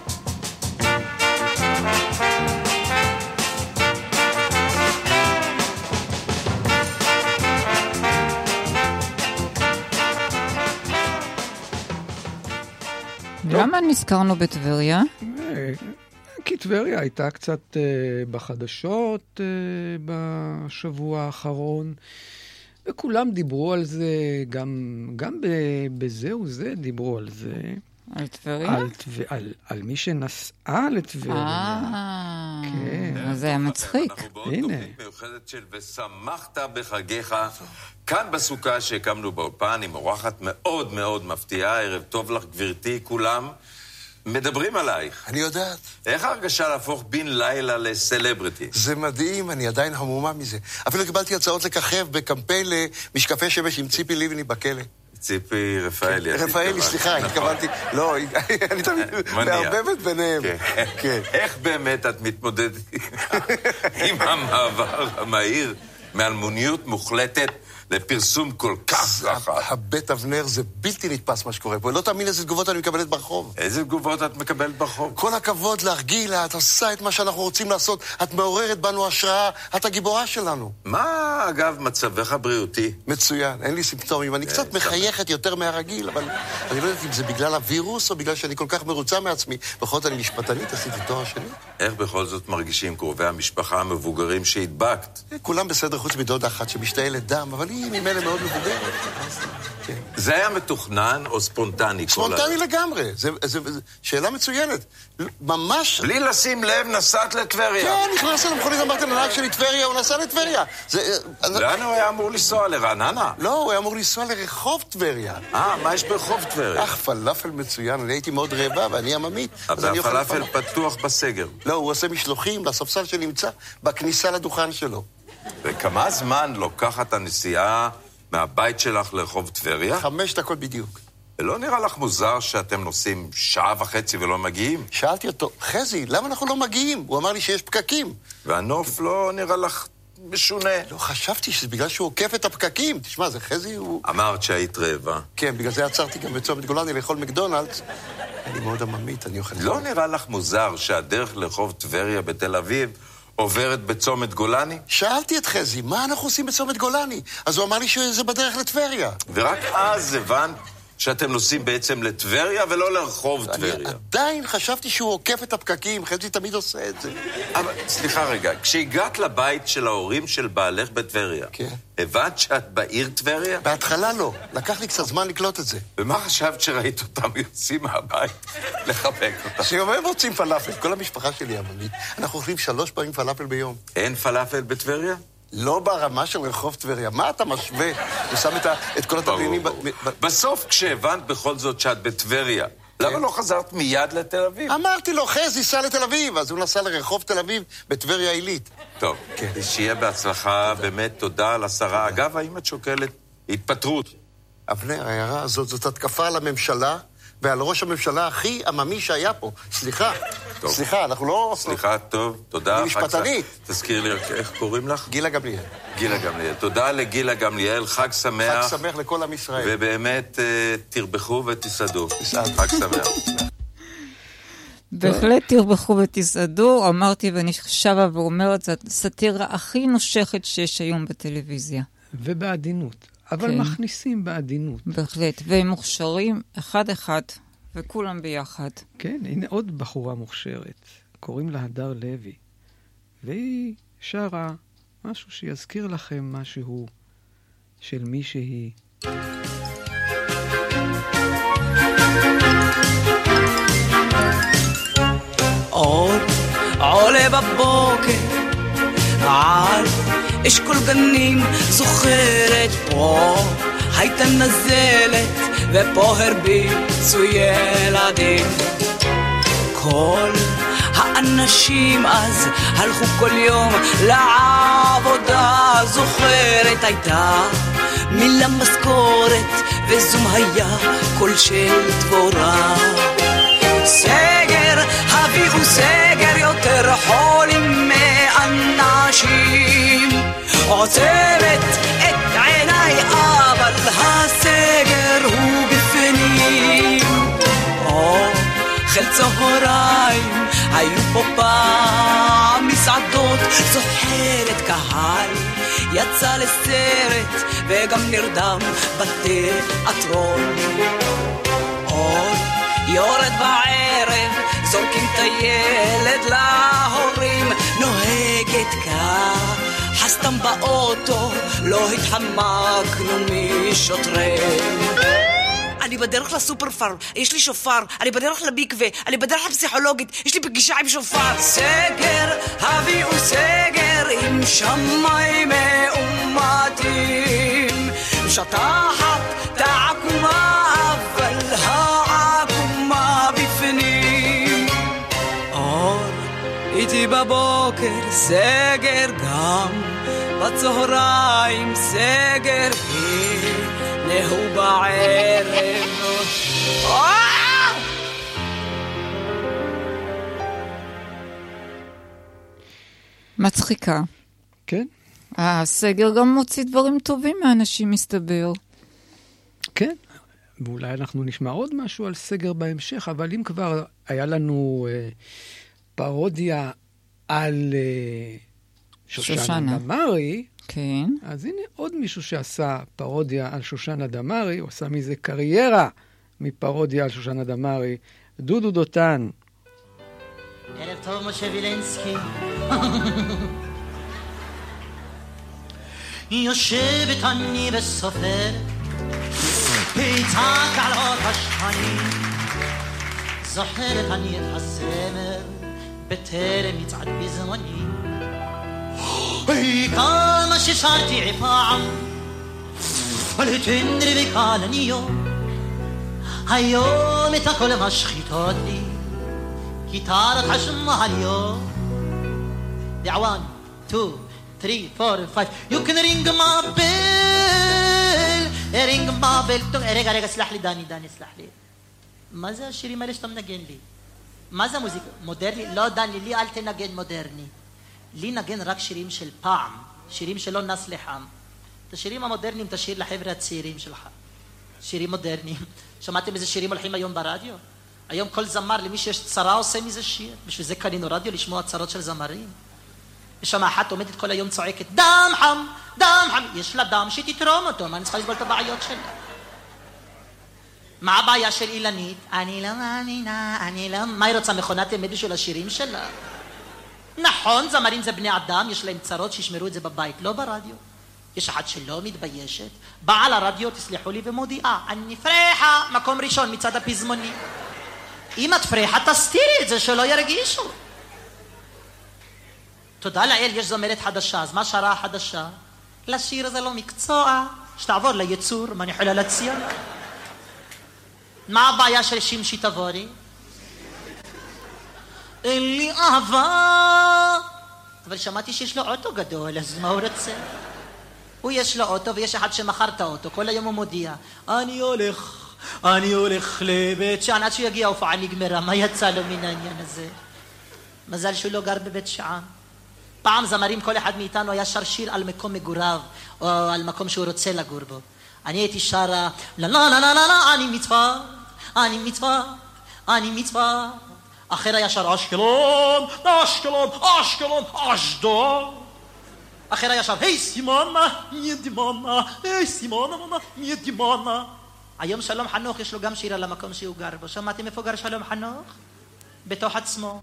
למה נזכרנו בטבריה? כי טבריה הייתה קצת uh, בחדשות uh, בשבוע האחרון, וכולם דיברו על זה, גם, גם בזה וזה דיברו על זה. על טבריה? על, על, על מי שנסעה לטבריה. אה, כן. אז זה היה מצחיק. אנחנו בעוד הנה. תוכנית מיוחדת של ושמחת בחגיך, כאן בסוכה שהקמנו באולפן עם אורחת מאוד מאוד מפתיעה. ערב טוב לך גברתי, כולם מדברים עלייך. אני יודעת. איך ההרגשה להפוך בן לילה לסלבריטי? זה מדהים, אני עדיין המומה מזה. אפילו קיבלתי הצעות לככב בקמפיין למשקפי שמש עם ציפי לבני בכלא. ציפי רפאלי. רפאלי, סליחה, התכוונתי, לא, אני תמיד מערבבת ביניהם. איך באמת את מתמודדת עם המעבר המהיר מאלמוניות מוחלטת לפרסום כל כך רחב? הבית אבנר זה בלתי נתפס מה שקורה פה. לא תאמין איזה תגובות אני מקבלת ברחוב. איזה תגובות את מקבלת ברחוב? כל הכבוד לך, גילה, את עושה את מה שאנחנו רוצים לעשות. את מעוררת בנו השראה, את הגיבורה שלנו. מה, אגב, מצבך הבריאותי? מצוין, אין לי סימפטומים. אני קצת מחייכת יותר מהרגיל, אבל אני לא יודעת אם זה בגלל הווירוס או בגלל שאני כל כך מרוצה מעצמי. בכל זאת אני משפטנית, עשיתי תואר שני. איך בכל זאת מרגישים קרובי המשפחה המבוגרים שהדבקת? כולם בסדר חוץ מדודה אחת שמשתעלת דם, אבל היא ממילא מאוד מבוגרת. כן. זה היה מתוכנן או ספונטני? ספונטני לגמרי, זה, זה, זה שאלה מצוינת. ממש... בלי לשים לב נסעת לטבריה. כן, נכנס למכונית, אמרתי לנהג שלי טבריה, הוא נסע לטבריה. זה... לאן הוא היה אמור לנסוע? לרעננה? לא, הוא היה אמור לנסוע לרחוב טבריה. אה, מה יש ברחוב טבריה? אך, פלאפל מצוין, אני הייתי מאוד רעבה ואני עממית. אבל הפלאפל פתוח בסגר. לא, הוא עושה משלוחים לספסל שנמצא בכניסה לדוכן שלו. וכמה זמן לוקחת הנסיעה מהבית שלך לרחוב טבריה? חמש דקות בדיוק. ולא נראה לך מוזר שאתם נוסעים שעה וחצי ולא מגיעים? שאלתי אותו, חזי, למה אנחנו לא מגיעים? הוא אמר לי שיש פקקים. והנוף לא נראה לך משונה. לא, חשבתי שזה בגלל שהוא עוקף את הפקקים. תשמע, זה חזי הוא... אמרת שהיית רעבה. כן, בגלל זה עצרתי גם בצומת גולני לאכול מקדונלדס. אני מאוד עממית, אני אוכל... לא נראה לך מוזר שהדרך לרחוב טבריה בתל אביב עוברת בצומת גולני? שאלתי את חזי, מה אנחנו עושים בצומת גולני? אז הוא אמר לי שזה בדרך לטבריה. ורק אז הבנת שאתם נוסעים בעצם לטבריה ולא לרחוב טבריה. אני עדיין חשבתי שהוא עוקף את הפקקים, חזי תמיד עושה את זה. אבל סליחה רגע, כשהגעת לבית של ההורים של בעלך בטבריה, כן. הבנת שאת בעיר טבריה? בהתחלה לא, לקח לי קצת זמן לקלוט את זה. ומה חשבת שראית אותם יוצאים מהבית לחבק אותם? שגם הם רוצים פלאפל, כל המשפחה שלי עממית. אנחנו אוכלים שלוש פעמים פלאפל ביום. אין פלאפל בטבריה? לא ברמה של רחוב טבריה. מה אתה משווה? הוא שם את, ה... את כל התבלינים... ב... ב... בסוף כשהבנת בכל זאת שאת בטבריה, כן. למה לא חזרת מיד לתל אביב? אמרתי לו, חזי, סע לתל אביב. אז הוא נסע לרחוב תל אביב בטבריה עילית. טוב, כן. שיהיה בהצלחה, באמת תודה על השרה. אגב, האם את שוקלת התפטרות? אבנר, ההערה הזאת זאת התקפה על הממשלה ועל ראש הממשלה הכי עממי שהיה פה. סליחה, טוב. סליחה, אנחנו לא... סליחה, טוב, תודה. היא משפטנית. תזכיר לי, איך קוראים לך? גילה גמליאל. גילה גמליאל. תודה לגילה גמליאל, חג שמח. חג שמח לכל עם ישראל. ובאמת תרבחו ותסעדו. חג שמח. בהחלט תרבחו ותסעדו. אמרתי ואני שבה ואומרת, זאת הסאטירה הכי נושכת שיש היום בטלוויזיה. ובעדינות. אבל כן. מכניסים בעדינות. בהחלט, והם מוכשרים אחד אחד, וכולם ביחד. כן, הנה עוד בחורה מוכשרת, קוראים לה הדר לוי, והיא שרה משהו שיזכיר לכם משהו של מי שהיא. אור עולה בבוקר על אשכול גנים, זוכרת פה הייתה נזלת ופה הרביצו ילדים. כל האנשים אז הלכו כל יום לעבודה, זוכרת הייתה מילה משכורת וזום היה קול של דבורה. סגר, הביאו סגר, יותר חולים מאנשים. עוצמת את עיניי אבל הסגר הוא בפנים. אוכל צהריים, היו פה פעם מסעדות, זוכרת קהל יצא לסרט וגם נרדם בתיאטרון. אור יורד בערב, זורקים את הילד להורים, נוהגת כך, חסתם באוטו, לא התחמקנו משוטרים. אני בדרך לסופר פארם, יש לי שופר, אני בדרך לביקווה, אני בדרך לפסיכולוגית, יש לי פגישה עם שופר. סגר, הביאו סגר, עם שמיים מאומתים, שטחת תעקומה, אבל העקומה בפנים. אור איתי בבוקר, סגר גם בצהריים, סגר נהו בערב. מצחיקה. כן. הסגר גם מוציא דברים טובים מאנשים, מסתבר. כן, ואולי אנחנו נשמע עוד משהו על סגר בהמשך, אבל אם כבר היה לנו אה, פרודיה על אה, שושנה, שושנה דמארי, כן. אז הנה עוד מישהו שעשה פרודיה על שושנה דמארי, הוא עשה מזה קריירה מפרודיה על שושנה דמארי, דודו דותן. ערב טוב משה וילנסקי. יושבת אני וסופר, היצעק על עוד השכנים, זוכרת אני את הסמר בטרם יצעד בזמני. כמה ששרתי פעם על תנדרי וקלניות, היום את הכל משחיתות לי גיטרת חשמליות. one, two, three, four, five. You can ring my bell, ring my bell. רגע, רגע, סלח לי דני, דני, סלח לי. מה זה השירים האלה שאתה מנגן לי? מה זה המוזיקה? מודרני? לא דני, לי אל תנגן מודרני. לי נגן רק שירים של פעם, שירים שלא נס לחם. את השירים המודרניים תשאיר לחבר'ה הצעירים שלך. שירים מודרניים. שמעתם איזה שירים הולכים היום ברדיו? היום כל זמר, למי שיש צרה עושה מזה שיר. בשביל זה קנינו רדיו לשמוע צרות של זמרים. יש שם אחת עומדת כל היום צועקת, דם חם, דם חם. יש לה דם שתתרום אותו, מה אני צריכה לסבול את הבעיות שלה? מה הבעיה של אילנית? אני לא מאמינה, אני לא... מה היא רוצה, מכונת אמת של השירים שלה? נכון, זמרים זה בני אדם, יש להם צרות שישמרו את זה בבית, לא ברדיו. יש אחת שלא מתביישת, באה לרדיו, תסלחו לי, ומודיעה, אני פרחה, מקום ראשון מצד הפזמוני. אם את פרחה, תסתירי את זה, שלא ירגישו. תודה לאל, יש זמרת חדשה, אז מה שרה החדשה? לשיר זה לא מקצוע, שתעבור ליצור, מה אני יכולה להציע? מה הבעיה של שמשי תבורי? אין לי אהבה. אבל שמעתי שיש לו אוטו גדול, אז מה הוא רוצה? הוא יש לו אוטו ויש אחד שמכר את האוטו, כל היום הוא מודיע, אני הולך, אני הולך לבית שען, עד שהוא יגיע ההופעה נגמרה, מה יצא לו מן העניין הזה? מזל שהוא לא גר בבית שען. פעם זמרים, כל אחד מאיתנו היה שר שיר על מקום מגוריו, או על מקום שהוא רוצה לגור בו. אני הייתי שרה, לא לא לא לא לא, אני מצווה, אני מצווה, אני מצווה. אחר היה שר אשקלון, אשקלון, אשקלון, אשדוד. אחר היה שר, היי סימונה, מי דימונה, היי סימונה, מי דימונה. היום שלום חנוך יש לו גם שיר על המקום שהוא גר בו. שמעתם איפה גר שלום חנוך? בתוך עצמו.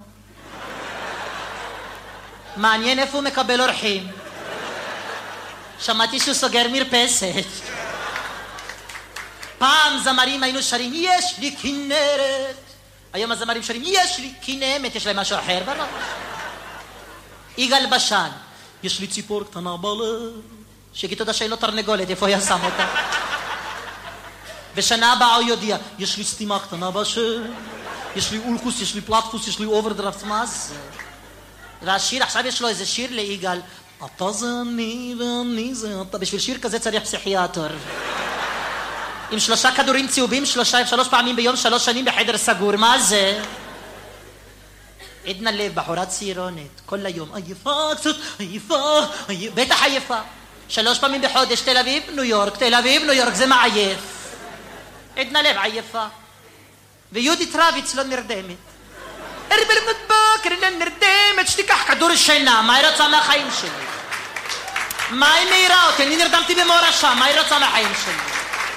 מעניין איפה הוא מקבל אורחים. שמעתי שהוא סוגר מרפסת. פעם זמרים היינו שרים, יש לי כנרת. היום הזמרים שרים, יש לי כנמת, יש להם משהו אחר בראש. יגאל בשן, יש לי ציפור קטנה בלב. שיגיד תודה שהיא לא תרנגולת, איפה היה שם אותה? בשנה הבאה הוא יודיע, יש לי סתימה קטנה בשם. יש לי אולקוס, יש לי פלטפוס, יש לי אוברדרפט, מה זה? והשיר, עכשיו יש לו איזה שיר ליגאל, אתה זה אני ואני זה אתה. בשביל שיר כזה צריך פסיכיאטר. עם שלושה כדורים צהובים, שלושה, שלוש פעמים ביום, שלוש שנים בחדר סגור, מה זה? עדנה לב, בחורה צעירונת, כל היום, עייפה קצת, עייפה, בטח עייפה. שלוש פעמים בחודש, תל אביב, ניו יורק, תל אביב, ניו יורק, זה מעייף. עדנה לב, עייפה. ויהודית רביץ לא נרדמת. הרבה לפנות בוקר לא נרדמת, שתיקח כדור שינה, מה היא רוצה מהחיים שלי? מה היא מהירה אותי? אני נרדמתי במורשה, מה היא רוצה מהחיים שלי?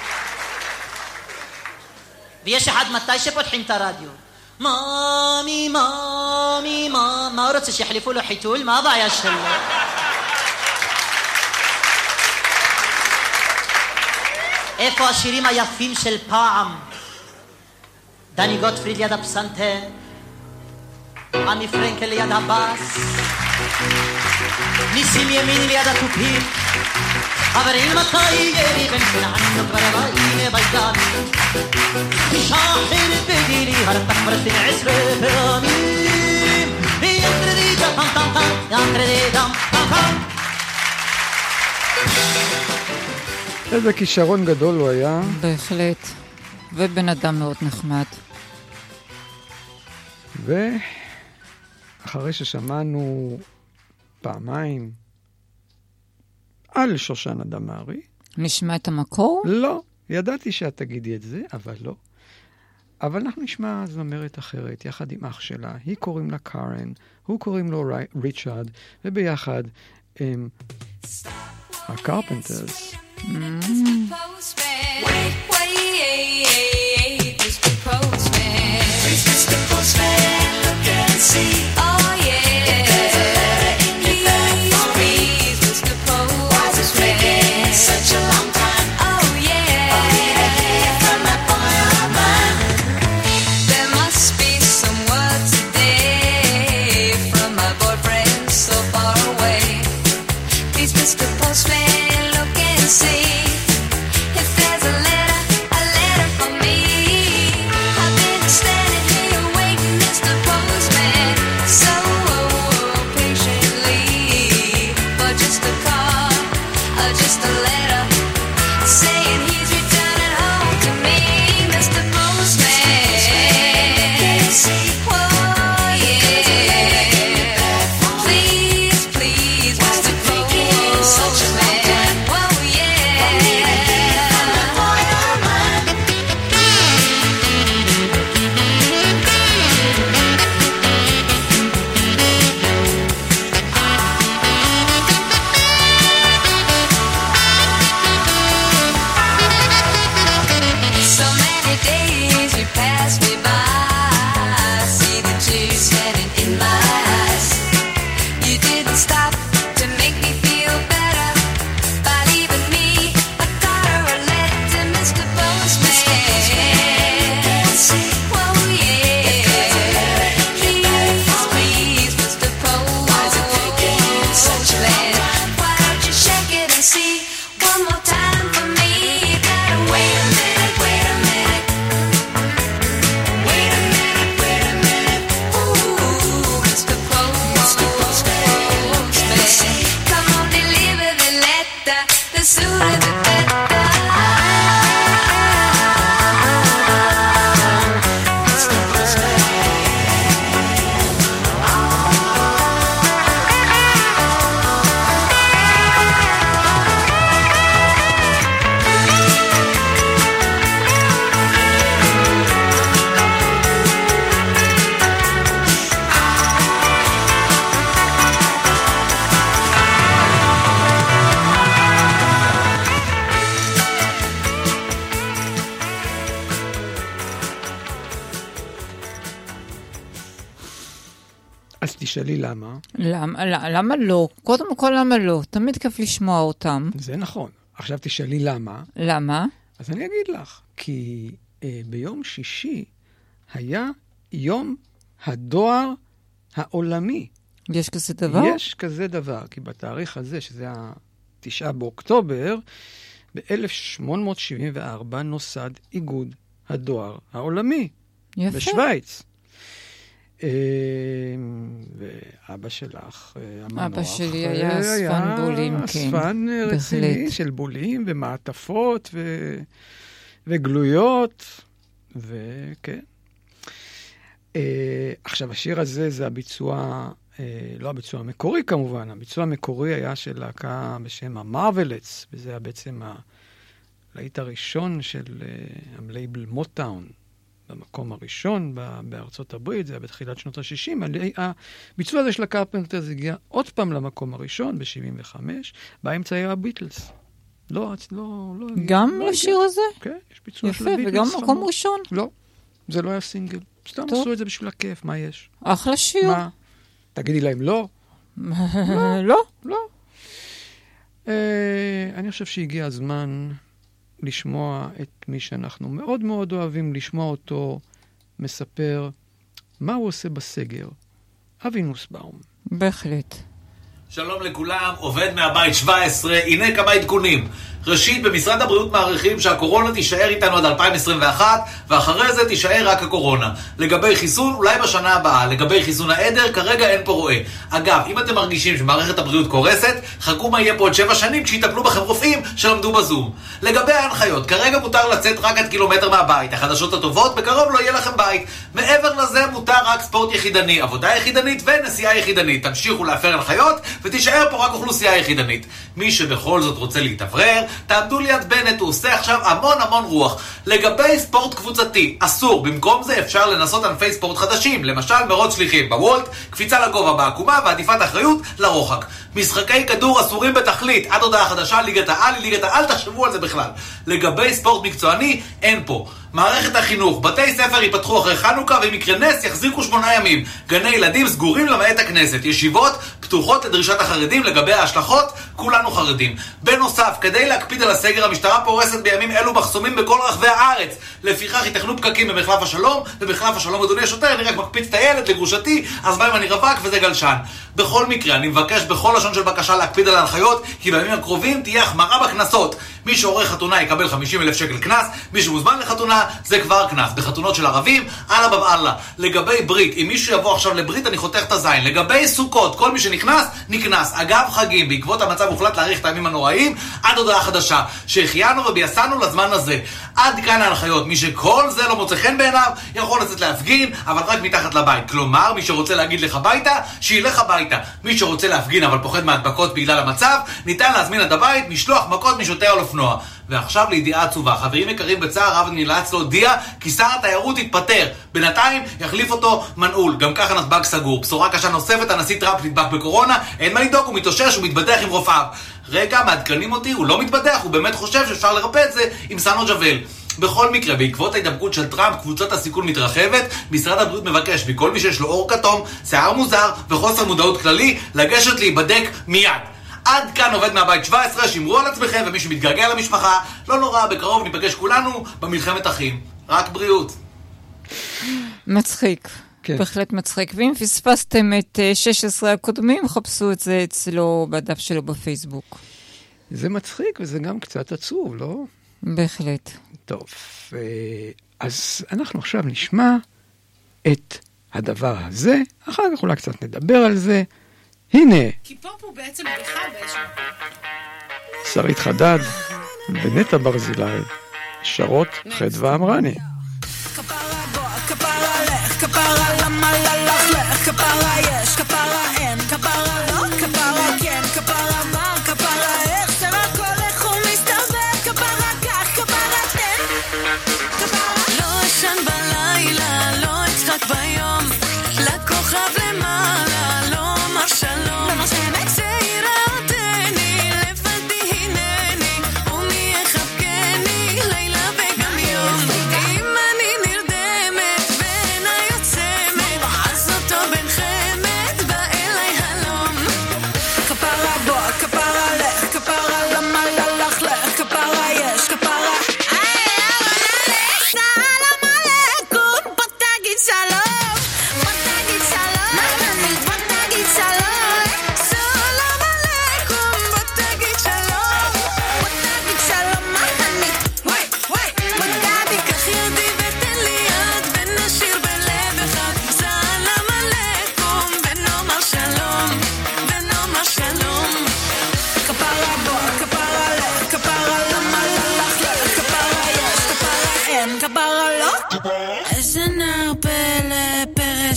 ויש אחד מתי שפותחים את הרדיו. מאמי, מאמי, מה, מה הוא רוצה שיחליפו לו חיתול? מה הבעיה שלו? איפה השירים היפים של פעם? דני גוטפריד ליד הפסנתר, עמי פרנקל ליד הבאס, ניסים ימין ליד התופים, חברים מתי ירי בן פנענו כבר הבאים בידן, משחר בגילי הרתק מרסים עשרה פעמים, ינקרדי דם טם טם טם, ינקרדי דם טם טם. איזה כישרון גדול הוא היה. בהחלט. ובן אדם מאוד נחמד. ואחרי ששמענו פעמיים על שושנה דמארי. נשמע את המקור? לא. ידעתי שאת תגידי את זה, אבל לא. אבל אנחנו נשמע זמרת אחרת, יחד עם אח שלה. היא קוראים לה קארן, הוא קוראים לו ריצ'רד, וביחד הם הקרפנטרס. Mm. Wait, wait, Mister Postman. Please, Mister Postman, look and see. Oh, yeah. If there's a letter in your bag for me. Please, Mister Postman. Why is it taking such a long time? Oh, yeah. Oh, yeah, I hear from that boy of mine. There must be some word today from my boyfriend so far away. Please, Mister Postman, look and see. אז תשאלי למה. למה, למה לא? קודם כל למה לא? תמיד כיף לשמוע אותם. זה נכון. עכשיו תשאלי למה. למה? אז אני אגיד לך, כי אה, ביום שישי היה יום הדואר העולמי. יש כזה דבר? יש כזה דבר, כי בתאריך הזה, שזה התשעה באוקטובר, ב-אלף שמונה מאות שבעים וארבע נוסד איגוד הדואר העולמי. יפה. בשוויץ. ואבא שלך, המנוח, אבא שלי היה אספן בולים, כן. אספן רציני של בולים ומעטפות ו... וגלויות, וכן. עכשיו, השיר הזה זה הביצוע, לא הביצוע המקורי כמובן, הביצוע המקורי היה של להקה בשם המרוולטס, וזה היה בעצם הלהיט הראשון של הלייבל מוטאון, במקום הראשון בארצות הברית, זה היה בתחילת שנות ה-שישים. הביצוע הזה של הקרפנטרס הגיע עוד פעם למקום הראשון, ב-שבעים וחמש, באמצע היה הביטלס. לא, לא, לא... גם לשיר הזה? כן, יש ביצוע של יפה, הביטלס. וגם מקום ראשון? לא, זה לא היה סינגל. סתם עשו את זה בשביל הכיף, מה יש? אחלה שיר. מה? תגידי להם לא? לא. לא. אני חושב שהגיע הזמן לשמוע את מי שאנחנו מאוד מאוד אוהבים, לשמוע אותו מספר מה הוא עושה בסגר. אבי נוסבאום. בהחלט. שלום לכולם, עובד מהבית שבע עשרה, הנה כמה עדכונים. ראשית, במשרד הבריאות מעריכים שהקורונה תישאר איתנו עד אלפיים עשרים ואחת, ואחרי זה תישאר רק הקורונה. לגבי חיסון, אולי בשנה הבאה. לגבי חיסון העדר, כרגע אין פה רואה. אגב, אם אתם מרגישים שמערכת הבריאות קורסת, חכו מה יהיה פה עוד שבע שנים כשיטפלו בכם רופאים שלמדו בזום. לגבי ההנחיות, כרגע מותר לצאת רק עד קילומטר מהבית. החדשות הטובות, בקרוב לא יהיה לכם בית. מעבר לזה, מותר רק ספורט יחידני, עבודה יחידנית ונסיעה יחידנית. תמשיכו להפר הנחיות ותישאר פה רק אוכלוסייה יחידנית. מי שבכל זאת רוצה להתאוורר, תעמדו ליד בנט, הוא עושה עכשיו המון המון רוח. לגבי ספורט קבוצתי, אסור. במקום זה אפשר לנסות ענפי ספורט חדשים, למשל מרוץ שליחים בוולט, קפיצה לגובה בעקומה ועדיפת אחריות לרוחק. משחקי כדור אסורים בתכלית, עד הודעה חדשה, ליגת העל, ליגת העל, תחשבו על זה בכלל. לגבי ספורט מקצועני, אין פה. מערכת החינוך, בתי ספר ייפתחו אחרי חנוכה, ואם יקרה נס יחזיקו שמונה ימים. גני ילדים סגורים למעט הכנסת. ישיבות פתוחות לדרישת החרדים. לגבי ההשלכות, כולנו חרדים. בנוסף, כדי להקפיד על הסגר, המשטרה פורסת בימים אלו מחסומים בכל רחבי הארץ. לפיכך ייתכנו פקקים במחלף השלום, ובמחלף השלום, אדוני השוטר, אני רק מקפיץ את הילד לגרושתי, אז בהם אני רווק וזה גלשן. בכל מקרה, אני מבקש בכל לשון של בקשה להקפיד על ההנחיות, כי בימים הקרובים תהיה החמרה בקנסות. מי שעורך חתונה יקבל חמישים אלף שקל קנס, מי שמוזמן לחתונה זה כבר קנס. בחתונות של ערבים, אללה בבאללה. לגבי ברית, אם מישהו יבוא עכשיו לברית, אני חותך את הזין. לגבי סוכות, כל מי שנכנס, נכנס. אגב חגים, בעקבות המצב הוחלט להאריך את הימים הנוראים, עד הודעה חדשה, שהחיינו ובייסנו לזמן הזה. עד כאן ההנחיות. מי שכל זה לא מוצא חן בעיניו, יכול לצאת להפגין, אבל רק מתחת לבית. כלומר, מי שרוצה להגיד לך ביתה, שילך הביתה. מי שרוצה להפגין אבל פוחד מהדבקות בגלל המצב, ניתן להזמין את הבית, משלוח מכות משוטר על אופנוע. ועכשיו לידיעה עצובה, חברים יקרים, בצער רב נאלץ להודיע כי שר התיירות התפטר. בינתיים יחליף אותו מנעול. גם ככה נתב"ג סגור. בשורה קשה נוספת, הנשיא טראמפ נדבק בקורונה, אין מה לדאוג, הוא מתאושש, הוא מתבדח עם רופאיו. רגע, מעדכנים אותי, הוא לא מתבדח, הוא באמת חושב שאפשר לרפא את זה עם סנו ג'בל. בכל מקרה, בעקבות ההידבקות של טראמפ, קבוצת הסיכון מתרחבת. משרד הבריאות מבקש מכל מי שיש לו אור כתום, שיער מוזר וחוסר מודעות כללי, לגשת להיבדק מיד. עד כאן עובד מהבית שבע עשרה, שמרו על עצמכם, ומי שמתגעגע למשפחה, לא נורא, בקרוב ניפגש כולנו במלחמת אחים. רק בריאות. מצחיק. כן. בהחלט מצחיק. ואם פספסתם את שש עשרה הקודמים, חפשו את זה אצלו בדף שלו בפייסבוק. זה מצחיק וזה גם קצת עצוב, לא? בהחלט. טוב, אז אנחנו עכשיו נשמע את הדבר הזה, אחר כך אולי קצת נדבר על זה. הנה. כי פופ הוא בעצם בדיחה באיזשהו. שרית חדד ונטע ברזילי, שרות חדווה אמרני. כפרה בוא, כפרה לך, כפרה למה ללך לך, כפרה יש, כפרה אין, כפרה לא, כפרה כן, כפרה מה, כפרה איך, שרק הולך ומסתבר, כפרה כך, כפרה תן, כפרה לא ישן בלילה, לא אצחק ביום, לכוכב למעלה, לא אמר שלום, צעירה אותני, לבדי הנני, ומי יחבקני, לילה וגם יום, אם אני נרדמת, בעיניי עוצמת, אז אותו בן חמת,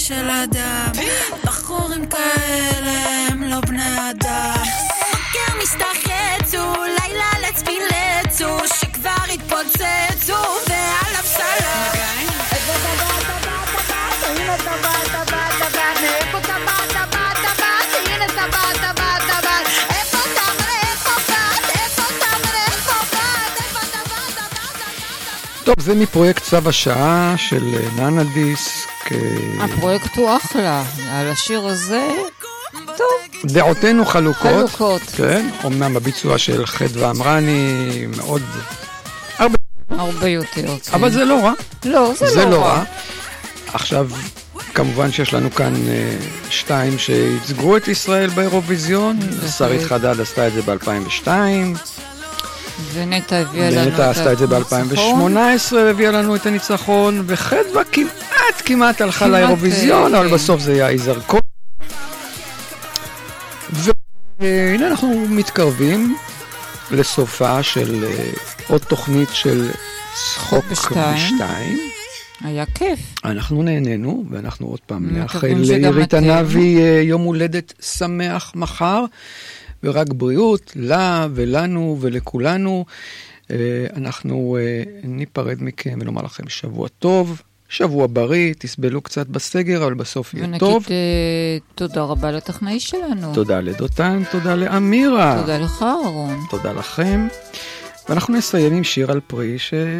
של אדם. בחורים כאלה הם לא בני אדם. בוקר מסתחצו, לילה לצפילצו, שכבר התפוצצו ועליו שלום. איפה טבעת, טבעת, טבעת, הנה טבעת, טבעת, טבעת, מאיפה טבעת, טבעת, טבעת, הנה טבעת, טבעת, טבעת, איפה טבעת, איפה באת, איפה טבעת, איפה באת, איפה טבעת, טבעת. טוב, זה מפרויקט צו השעה של ננה דיסק. הפרויקט הוא אחלה, על השיר הזה, טוב. דעותינו חלוקות. חלוקות. כן, אומנם הביצוע של חדווה אמרני מאוד, הרבה. הרבה יותר. אבל זה לא רע. לא, זה, זה לא, לא רע. רע. עכשיו, כמובן שיש לנו כאן שתיים שייצגו את ישראל באירוויזיון. שרית חדד עשתה את זה ב-אלפיים ושתיים. ונטע הביאה לנו את ונטע עשתה את זה ב-אלפיים ושמונה עשרה והביאה לנו את הניצחון, וחדווה כמעט כמעט הלכה לאירוויזיון, אבל בסוף זה היה יזהר כהן. והנה אנחנו מתקרבים לסופה של עוד תוכנית של צחוק בשתיים. היה כיף. אנחנו נהנינו, ואנחנו עוד פעם נאחל לעירית ענבי יום הולדת שמח מחר, ורק בריאות לה ולנו ולכולנו. אנחנו ניפרד מכם ולומר לכם שבוע טוב, שבוע בריא, תסבלו קצת בסגר, אבל בסוף יהיה טוב. ונגיד תודה רבה לטכנאי שלנו. תודה לדותן, תודה לאמירה. תודה לך, אהרון. תודה לכם. ואנחנו נסיים עם שיר על פרי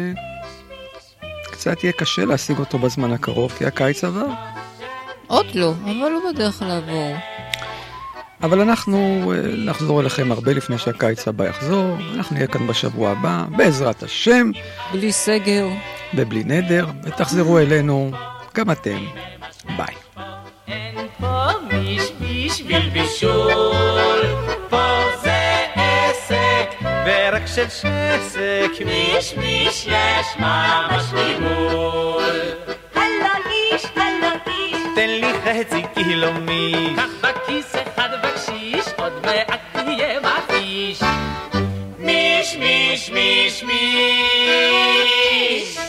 שקצת יהיה קשה להשיג אותו בזמן הקרוב, כי הקיץ עבר. עוד לא, אבל הוא בדרך לעבור. אבל אנחנו נחזור אליכם הרבה לפני שהקיץ הבא יחזור. אנחנו נהיה כאן בשבוע הבא, בעזרת השם. בלי סגר. ובלי נדר, ותחזרו אלינו גם אתם. ביי. אין פה מיש בשביל בישול, פה זה עסק ורק של שסק, מיש מיש יש ממש נימול. הלו איש, הלו איש, תן לי חצי קילו מיש, קח בכיס אחד בקשיש, עוד מעט תהיה מפיש. מיש מיש מיש מיש.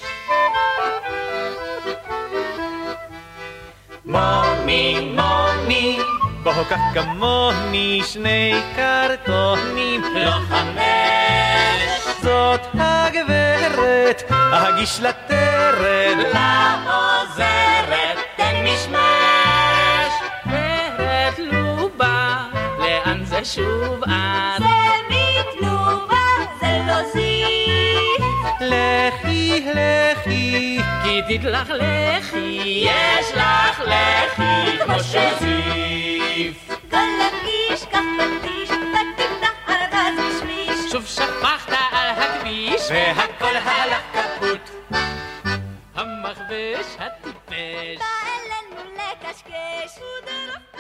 מומי מומי, בוא כך כמוני שני קרטונים, לא חמש. זאת הגברת, הגיש לטרד, לעוזרת, תן משמש. ורד לובה, לאן זה שוב את? זה מתלובה, זה לא זיף. לכי לכי, כי תתלכלכי, יש לך לכי כמו שזיף. כל הכביש, כך תרגיש, ותפתח ארגז משמיש. שוב שפכת על הכביש, והכל הלך כפות. המכבש הטיפש. בא אלינו לקשקש.